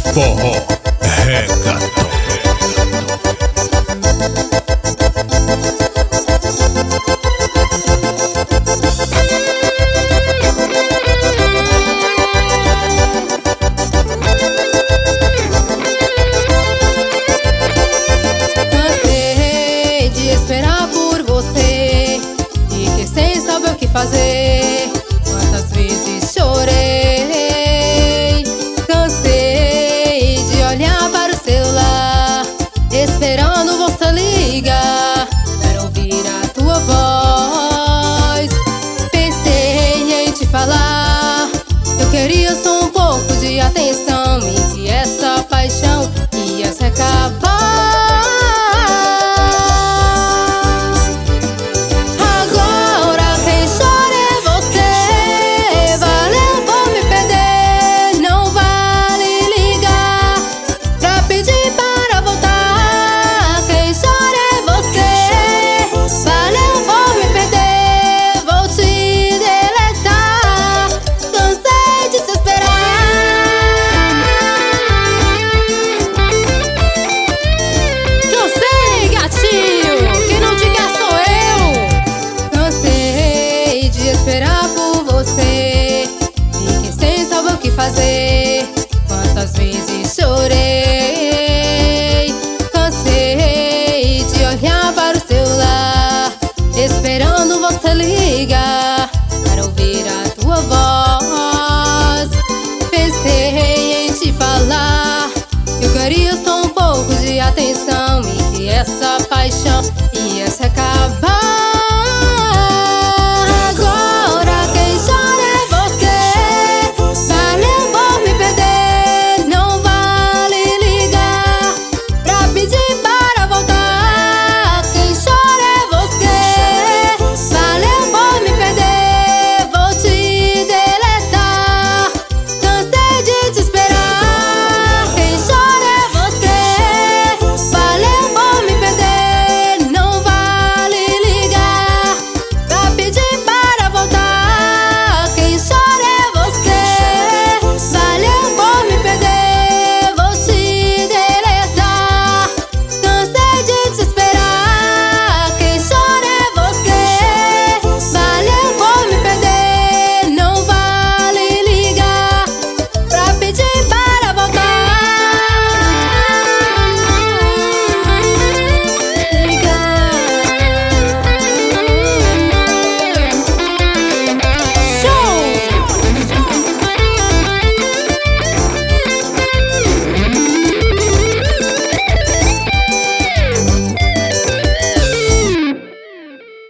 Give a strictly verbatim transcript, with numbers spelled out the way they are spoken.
Forró, reggaeton. Cansei de esperar por você, fiquei sem saber o que fazer. Quantas vezes chorei. Cansei de olhar para o celular, esperando você ligar para ouvir a tua voz. Pensei em te falar, eu queria só um pouco de atenção, e que essa paixão ia se acabar. Esperar por você, fiquei sem saber o que fazer. Quantas vezes chorei. Cansei de olhar para o celular, esperando você ligar para ouvir a tua voz. Pensei em te falar, eu queria só um pouco de atenção, e que essa paixão ia se acabar.